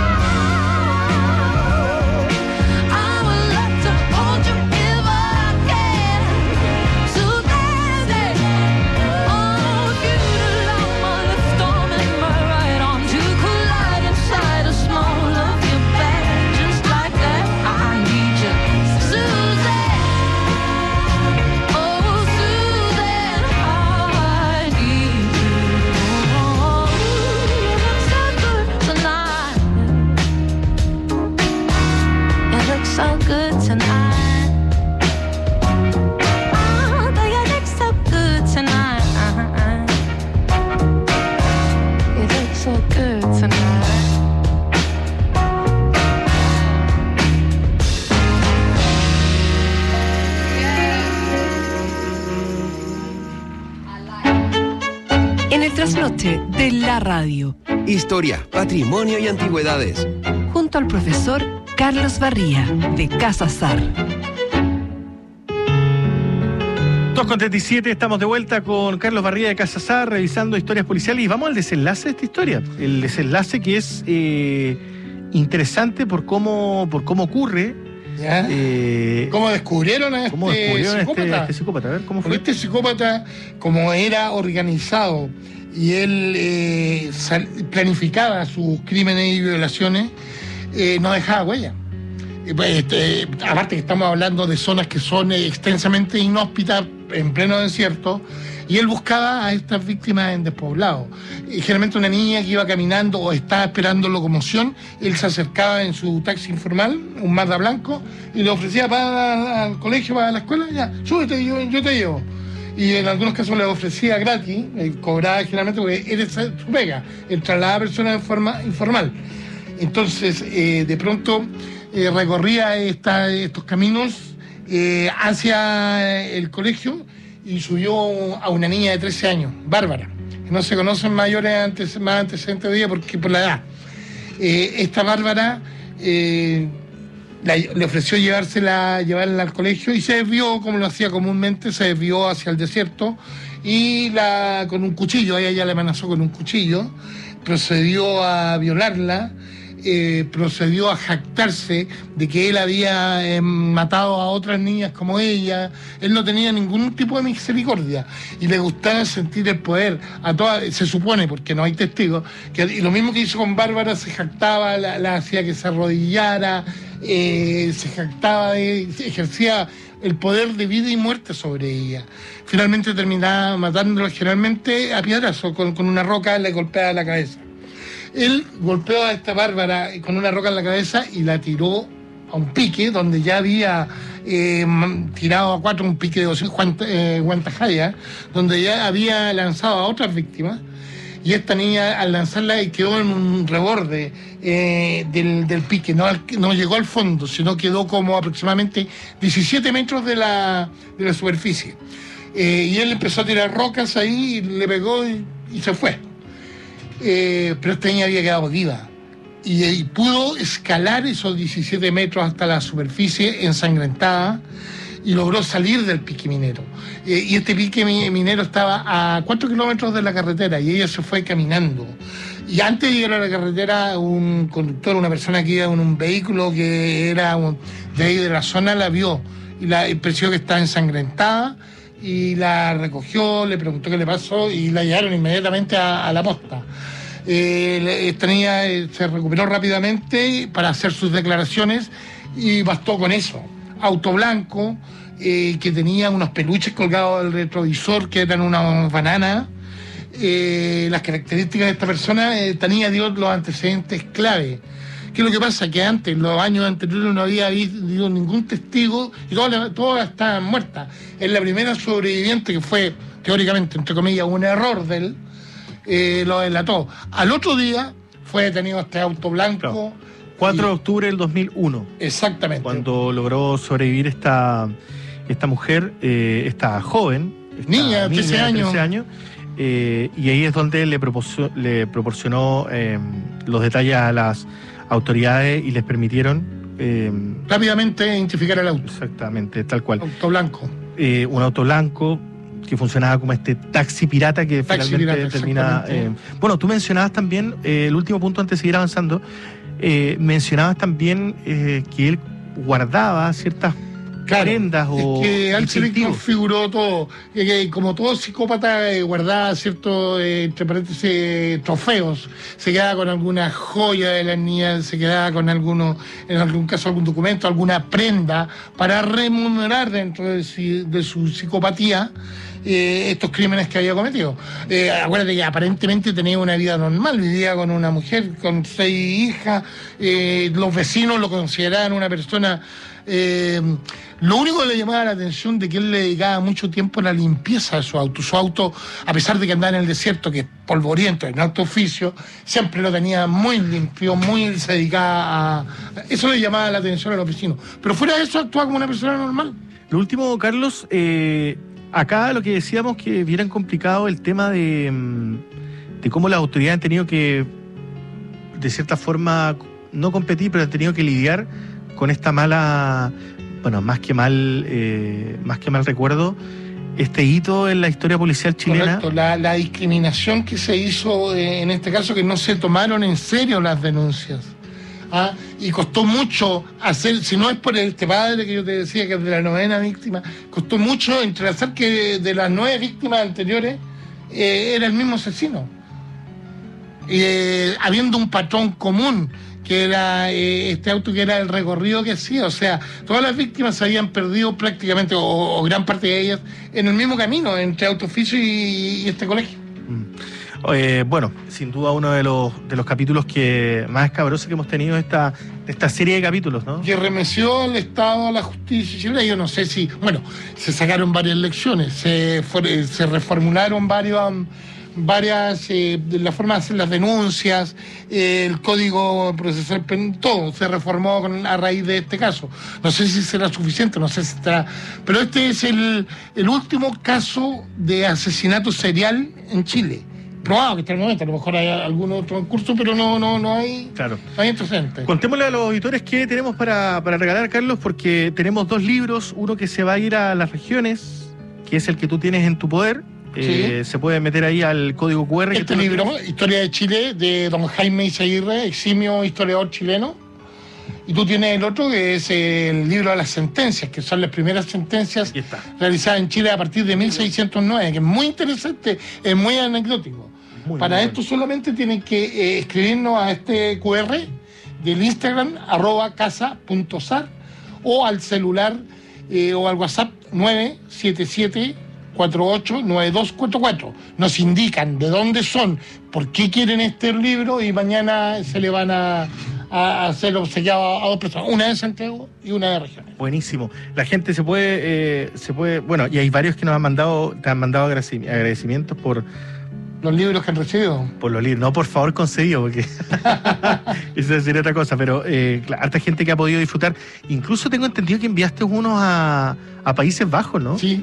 I would love to hold you if I can, Susan. Oh, if you'd allow my left arm and my right arm to collide inside a small of your back, just like that, I need you, Susan. Oh, Susan, I need you. Oh, you look so good tonight. You look so good tonight. Oh, you look so good tonight. You look so good tonight. En el trasnoche de la radio, Historia, patrimonio y antigüedades. junto al profesor Carlos Barría, de Casa Sar. 2:37, estamos de vuelta con Carlos Barría de Casa Sar, revisando historias policiales, y vamos al desenlace de esta historia. El desenlace que es interesante por cómo ocurre. ¿Ya? ¿Cómo descubrieron a este psicópata? A ver, ¿cómo fue? Porque este psicópata, como era organizado y él planificaba sus crímenes y violaciones, no dejaba huella. Aparte que estamos hablando de zonas que son extensamente inhóspitas, en pleno desierto, y él buscaba a estas víctimas en despoblado. Generalmente una niña que iba caminando o estaba esperando locomoción, él se acercaba en su taxi informal, un Mazda blanco, y le ofrecía para al colegio, para la escuela, ya, súbete, yo te llevo. Y en algunos casos le ofrecía gratis, cobraba generalmente porque era su pega, el trasladar a personas en forma informal. Entonces, de pronto, recorría estos caminos hacia el colegio y subió a una niña de 13 años, Bárbara, que no se conocen más antecedentes de ella porque por la edad. Esta Bárbara le ofreció llevarla al colegio y se desvió, como lo hacía comúnmente, se desvió hacia el desierto y con un cuchillo, ella le amenazó con un cuchillo, procedió a violarla. Procedió a jactarse de que él había matado a otras niñas como ella. Él no tenía ningún tipo de misericordia y le gustaba sentir el poder a todas, se supone, porque no hay testigos, y lo mismo que hizo con Bárbara, se jactaba, la hacía que se arrodillara, se jactaba, ejercía el poder de vida y muerte sobre ella. Finalmente terminaba matándola, generalmente a piedrazo, con una roca le golpeaba la cabeza. Él golpeó a esta Bárbara con una roca en la cabeza y la tiró a un pique donde ya había tirado a 4 un pique de 200 guantajaya, donde ya había lanzado a otras víctimas. y esta niña al lanzarla quedó en un reborde del pique, no llegó al fondo, sino quedó como aproximadamente 17 metros de la superficie. Y él empezó a tirar rocas ahí, y le pegó y se fue. Pero esta niña había quedado viva y pudo escalar esos 17 metros hasta la superficie ensangrentada y logró salir del pique minero. Y este pique minero estaba a 4 kilómetros de la carretera y ella se fue caminando. Y antes de llegar a la carretera, un conductor, una persona que iba en un vehículo que era de ahí de la zona, la vio y pareció que estaba ensangrentada y la recogió, le preguntó qué le pasó y la llevaron inmediatamente a la posta. Esta niña se recuperó rápidamente para hacer sus declaraciones y bastó con eso. Auto blanco, que tenía unos peluches colgados del retrovisor que eran unas bananas. Las características de esta persona, esta niña dio los antecedentes clave. ¿Qué es lo que pasa? Que antes, en los años anteriores, no había habido ningún testigo y todas estaban muertas. Es la primera sobreviviente que fue, teóricamente, entre comillas, un error de él, lo delató. Al otro día fue detenido este auto blanco. Claro. 4 de octubre del 2001. Exactamente. Cuando logró sobrevivir esta mujer, esta joven. Niña de 13 años. Y ahí es donde le proporcionó los detalles a las autoridades y les permitieron rápidamente identificar el auto. Exactamente, tal cual. Auto blanco. Un auto blanco que funcionaba como este taxi pirata que finalmente termina. Bueno, tú mencionabas también, el último punto antes de seguir avanzando, mencionabas también que él guardaba ciertas prendas o... Es que él se le configuró todo, como todo psicópata guardaba ciertos, entre paréntesis, trofeos, se quedaba con alguna joya de las niñas, se quedaba con en algún caso algún documento, alguna prenda, para remunerar dentro de su psicopatía estos crímenes que había cometido. Acuérdate que aparentemente tenía una vida normal, vivía con una mujer, con 6 hijas, los vecinos lo consideraban una persona... lo único que le llamaba la atención de que él le dedicaba mucho tiempo a la limpieza de su auto. Su auto, a pesar de que andaba en el desierto, que es polvoriento, en alto oficio, siempre lo tenía muy limpio, se dedicaba a... Eso le llamaba la atención a los vecinos. Pero fuera de eso, actuaba como una persona normal. Lo último, Carlos, acá lo que decíamos que vieran complicado el tema de cómo las autoridades han tenido que, de cierta forma, no competir, pero han tenido que lidiar con esta mala, bueno, más que mal recuerdo, este hito en la historia policial chilena. Correcto, la discriminación que se hizo en este caso, que no se tomaron en serio las denuncias. Y costó mucho hacer, si no es por este padre que yo te decía que es de la 9ª víctima, costó mucho entrelazar que de las 9 víctimas anteriores era el mismo asesino. Habiendo un patrón común, que era este auto, que era el recorrido que hacía. O sea, todas las víctimas se habían perdido prácticamente, o gran parte de ellas, en el mismo camino, entre Autooficio y este colegio. Bueno, sin duda uno de los capítulos que más escabrosos que hemos tenido de esta serie de capítulos, ¿no? Que remeció al Estado, a la justicia chilena. Yo no sé si... Bueno, se sacaron varias lecciones, se reformularon varias la forma de hacer las denuncias, el código procesal, todo se reformó a raíz de este caso. No sé si será suficiente, no sé si estará, pero este es el último caso de asesinato serial en Chile. Probado que hasta el momento, a lo mejor hay algún otro curso, pero no hay, claro, no hay antecedentes. Contémosle a los auditores qué tenemos para regalar, Carlos, porque tenemos 2 libros, uno que se va a ir a las que es el que tú tienes en tu poder. Sí. Se puede meter ahí al código QR. Este libro, Historia de Chile, de don Jaime Izaguirre, eximio historiador chileno. Y tú tienes el otro, que es el libro de las sentencias, que son las primeras sentencias realizadas en Chile a partir de 1609, que es muy interesante, es muy anecdótico. Para esto solamente tienen que escribirnos a este QR del Instagram, @casa.sar, o al celular o al WhatsApp 977-489244. Nos indican de dónde son, por qué quieren este libro, y mañana se le van a hacer obsequiado a 2 personas, una de Santiago y una de Regiones. Buenísimo. La gente se puede, bueno, y hay varios que te han mandado agradecimientos por Los libros que han recibido. Por los libros, no por favor concedido, porque eso sería otra cosa, pero harta gente que ha podido disfrutar. Incluso tengo entendido que enviaste unos a Países Bajos, ¿no? Sí.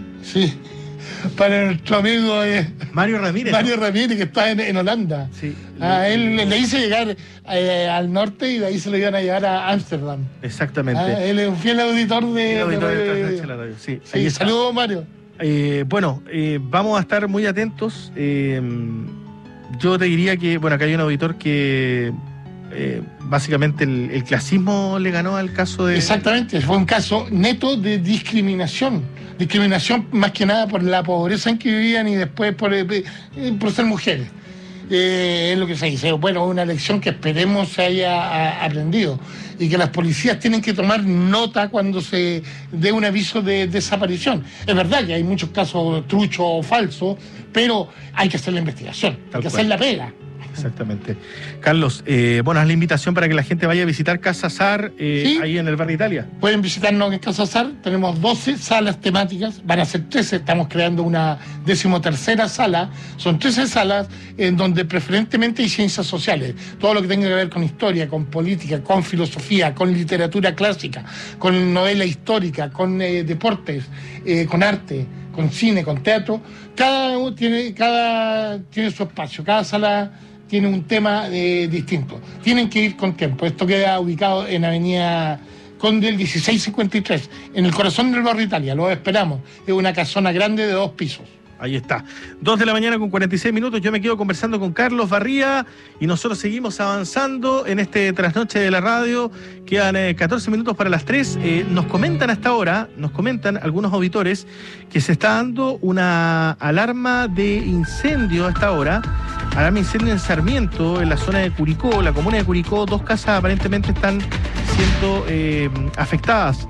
Para nuestro amigo Mario Ramírez. Mario Ramírez, que está en Holanda. Sí. Él le hice llegar al norte y de ahí se lo iban a llevar a Ámsterdam. Exactamente. Él es un fiel auditor de la radio. Sí, sí, saludos, Mario. Vamos a estar muy atentos. Yo te diría que, acá hay un auditor que básicamente el clasismo le ganó al caso de... Exactamente, fue un caso neto de discriminación más que nada por la pobreza en que vivían y después por ser mujeres. Es lo que se dice. Bueno, una lección que esperemos se haya aprendido y que las policías tienen que tomar nota cuando se dé un aviso de desaparición. Es verdad que hay muchos casos truchos o falsos, pero hay que hacer la investigación, hay que hacer la pega. Exactamente. Carlos, haz la invitación para que la gente vaya a visitar Casa Sar ahí en el barrio Italia. Pueden visitarnos en Casa Sar, tenemos 12 salas temáticas, van a ser 13, estamos creando una 13ª sala, son 13 salas en donde preferentemente hay ciencias sociales, todo lo que tenga que ver con historia, con política, con filosofía, con literatura clásica, con novela histórica, con deportes, con arte, con cine, con teatro, cada tiene su espacio, cada sala tiene un tema distinto. Tienen que ir con tiempo. Esto queda ubicado en Avenida Conde, el 1653, en el corazón del barrio Italia. Los esperamos. Es una casona grande de 2 pisos. Ahí está. 2:46 a.m. Yo me quedo conversando con Carlos Barría y nosotros seguimos avanzando en este trasnoche de la radio. Quedan 14 minutos para las 3. Nos comentan hasta ahora, algunos auditores que se está dando una alarma de incendio hasta ahora. Alarma de incendio en Sarmiento, en la zona de Curicó, la comuna de Curicó. 2 casas aparentemente están siendo afectadas.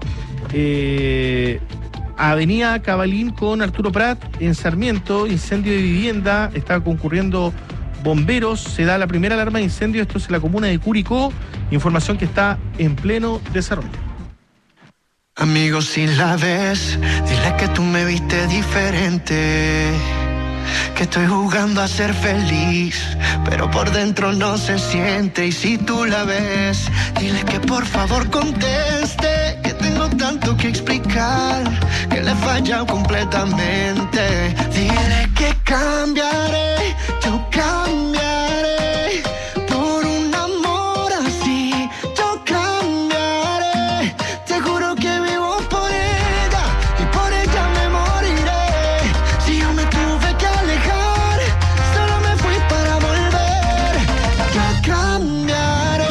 Avenida Cabalín con Arturo Prat en Sarmiento, incendio de vivienda, está concurriendo bomberos, se da la primera alarma de incendio, esto es en la comuna de Curicó, información que está en pleno desarrollo. Amigos, si la ves, dile que tú me viste diferente, que estoy jugando a ser feliz, pero por dentro no se siente. Y si tú la ves, dile que por favor conteste, que tengo tanto que explicar, que le he fallado completamente. Dile que cambiaré, yo cambiaré, por un amor así, yo cambiaré. Te juro que vivo por ella y por ella me moriré. Si yo me tuve que alejar, solo me fui para volver. Yo cambiaré.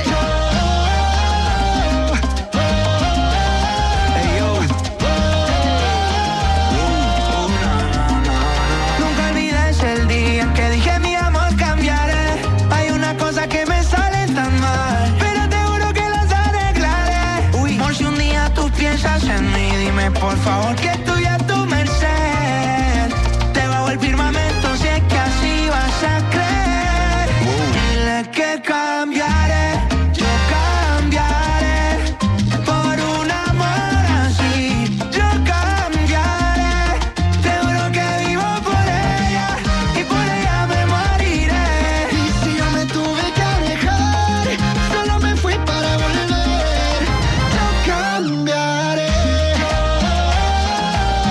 Nunca olvides el día que dije mi amor cambiaré. Hay una cosa que me sale tan mal, pero te juro que las arreglaré. Uy, por si un día tú piensas en mí, dime por favor que estoy a tu merced. Debajo el firmamento, si es que así vas a creer. Dile que cambiaré, yo cambiaré, por un amor así, yo cambiaré. Te juro que vivo por ella y por ella me moriré. Y si yo me tuve que alejar, solo me fui para volver. Yo cambiaré.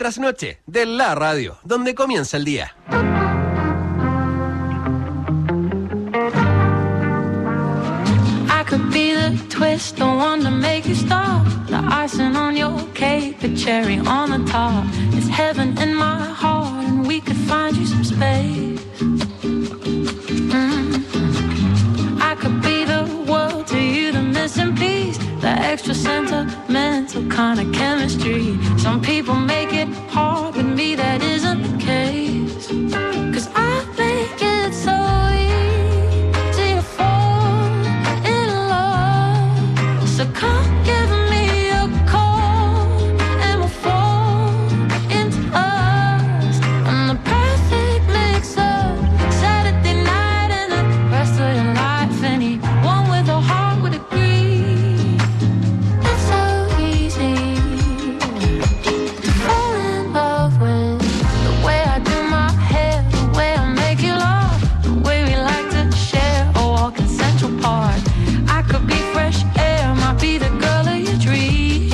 trasnoche de la radio, donde comienza el día. I could be the twist, the one to make you stop. The icing on your cake, the cherry on the top. It's heaven in my heart, and we could find you some space. I could be the world to you, the missing piece, the extra sentimental kind of chemistry. Some people make it hard, with me that isn't the case. 'Cause I think it's so easy to fall in love. So come give me a call and we'll fall into us. I'm the perfect mix of Saturday night and the rest of your life. Anyone with a heart would agree. It's so easy to fall in love with the way I do my hair, the way I make you laugh, the way we like to share a walk in Central Park. I could be fresh air, might be the girl of your dreams.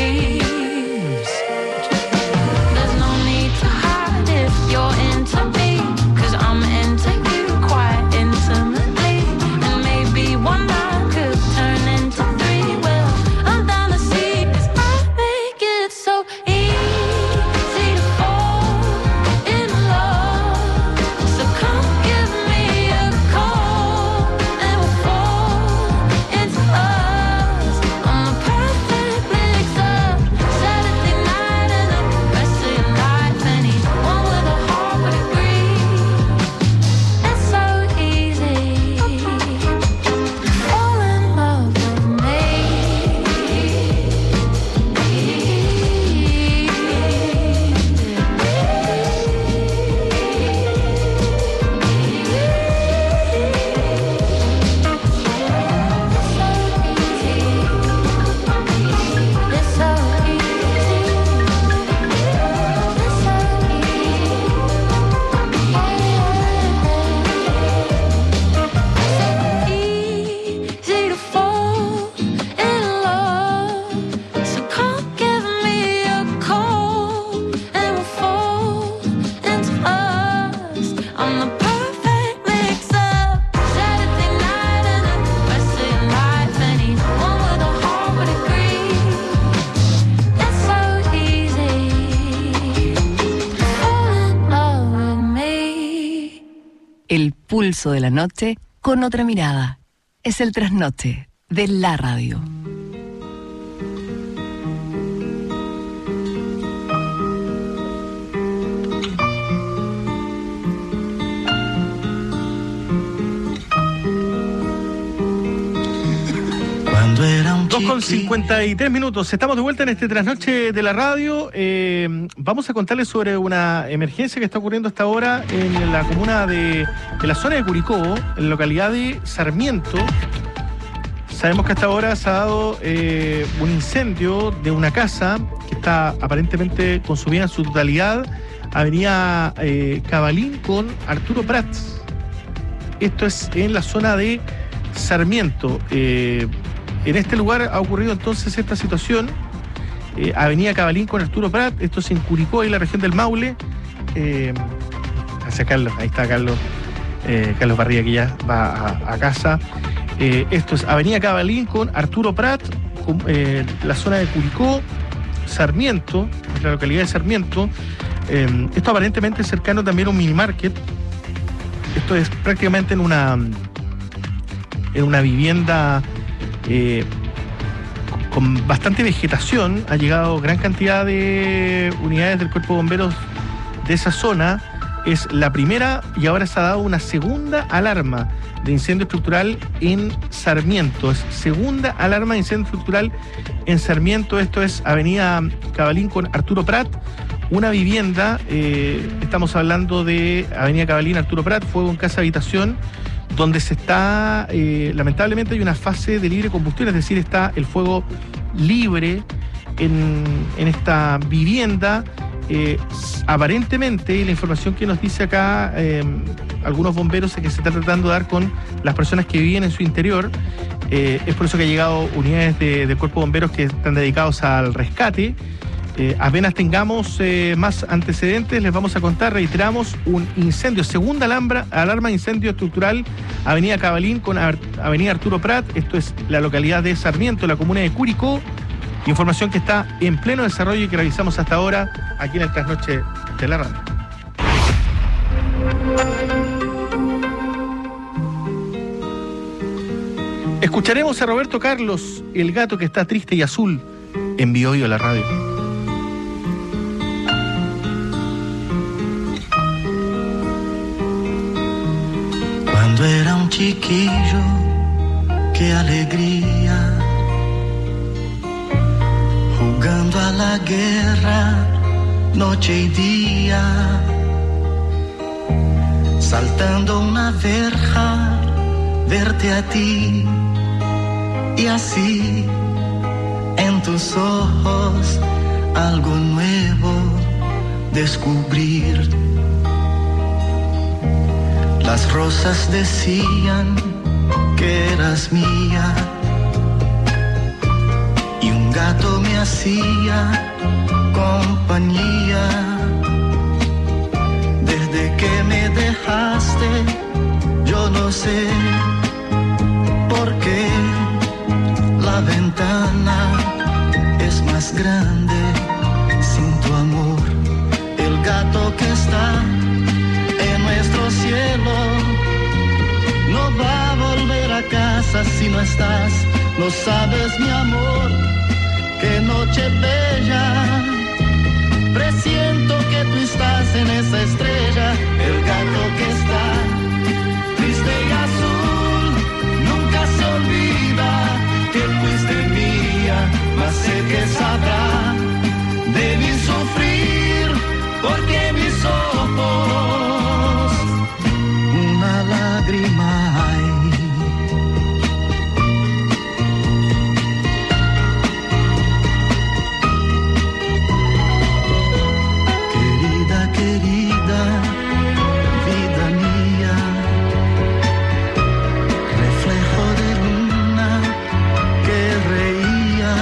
There's no need to hide if you're into me, 'cause I'm into you quite intimately. And maybe one night could turn into three. Well, I'm down to see, 'cause I think it's so easy to fall in love. So come give me a call and we'll fall into us. I'm the perfect mix of Saturday night and the rest of your life. Anyone with a heart would agree. It's so easy to fall in love with me. It's so easy to fall in love. So come give me a call and we'll fall into us. I'm the perfect mix of Saturday night and the rest of your life. Anyone with a heart would agree. It's so easy to fall in love with me. El pulso de la noche con otra mirada. Es el trasnoche de la radio. Cuando era un 2:53 minutos. Estamos de vuelta en este trasnoche de la radio. Vamos a contarles sobre una emergencia que está ocurriendo hasta ahora en la comuna en la zona de Curicó, en la localidad de Sarmiento. Sabemos que hasta ahora se ha dado un incendio de una casa que está aparentemente consumida en su totalidad. Avenida Cabalín con Arturo Prats. Esto es en la zona de Sarmiento. En este lugar ha ocurrido entonces esta situación. Avenida Cabalín con Arturo Prat, esto es en Curicó, en la región del Maule. Hacia Carlos, ahí está Carlos Barría, que ya va a casa. Esto es Avenida Cabalín con Arturo Prat, la zona de Curicó, Sarmiento, la localidad de Sarmiento. Esto aparentemente cercano también a un mini market. Esto es prácticamente en una vivienda con bastante vegetación. Ha llegado gran cantidad de unidades del Cuerpo de Bomberos de esa zona. Es la primera y ahora se ha dado una segunda alarma de incendio estructural en Sarmiento. Es segunda alarma de incendio estructural en Sarmiento. Esto es Avenida Cabalín con Arturo Prat, una vivienda. Estamos hablando de Avenida Cabalín, Arturo Prat, fuego en casa habitación, donde se está, lamentablemente hay una fase de libre combustión, es decir, está el fuego libre en esta vivienda. Aparentemente, la información que nos dice acá algunos bomberos es que se está tratando de dar con las personas que viven en su interior. Es por eso que ha llegado unidades del Cuerpo de Bomberos que están dedicados al rescate. Apenas tengamos más antecedentes, les vamos a contar, reiteramos, un incendio, segunda alarma de incendio estructural, Avenida Cabalín con Avenida Arturo Prat, esto es la localidad de Sarmiento, la comuna de Curicó, información que está en pleno desarrollo y que realizamos hasta ahora aquí en el Trasnoche de la Radio. Escucharemos a Roberto Carlos, el gato que está triste y azul, en Biobío la radio. Cuando era un chiquillo, qué alegría, jugando a la guerra, noche y día, saltando una verja, verte a ti, y así en tus ojos algo nuevo descubrir. Las rosas decían que eras mía y un gato me hacía compañía. Desde que me dejaste, yo no sé por qué la ventana es más grande sin tu amor. El gato que está en nuestro cielo no va a volver a casa si no estás. No sabes, mi amor, qué noche bella. Presiento que tú estás en esa estrella. El gato que está triste y azul nunca se olvida que fuiste mía, mas sé que sabrá de mi sufrir, porque mis ojos una lágrima hay. Querida, querida, vida mía, reflejo de luna que reía.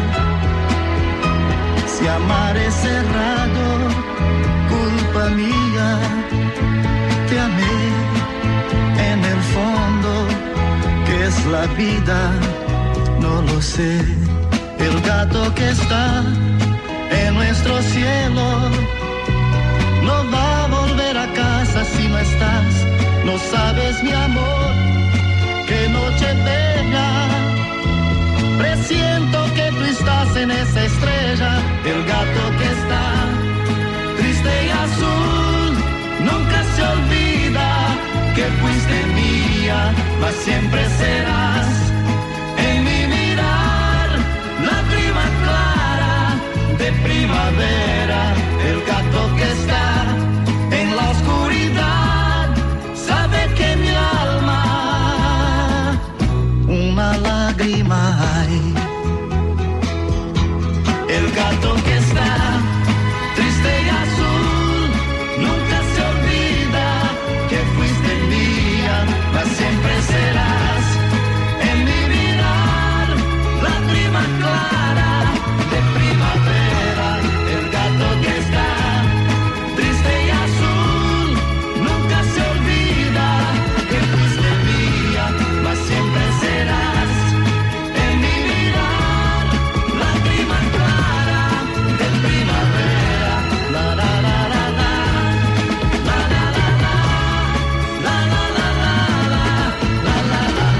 Si amar es cerrado, culpa mía, te amé en el fondo, que es la vida, no lo sé. El gato que está en nuestro cielo no va a volver a casa si no estás. No sabes, mi amor, qué noche bella. Presiento que tú estás en esa estrella. El gato que está triste y azul nunca se olvida que fuiste mía, mas siempre serás en mi mirar, lágrima clara de primavera. El gato que está en la oscuridad sabe que mi alma una lágrima hay. El gato que está triste y azul nunca se olvida que fuiste mía, mas siempre serás en mi mirar, lágrima clara de primavera. El gato que está triste y azul nunca se olvida que fuiste mía, mas siempre serás en mi mirar, lágrima clara de primavera. La la la la la, la la la la, la la la la, la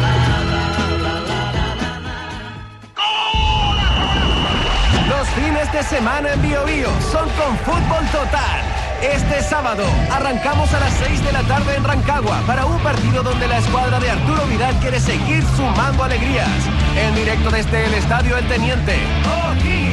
la la la. Los fines de semana en Biobío son con Fútbol Total. Este sábado arrancamos a las 6 de la tarde en Rancagua para un partido donde la escuadra de Arturo Vidal quiere seguir sumando alegrías. En directo desde el Estadio El Teniente.